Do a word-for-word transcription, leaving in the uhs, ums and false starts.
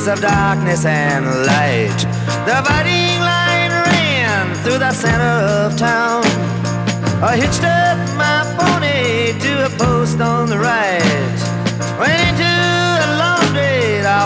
days of darkness and light. The dividing line ran through the center of town. I hitched up my pony to a post on the right.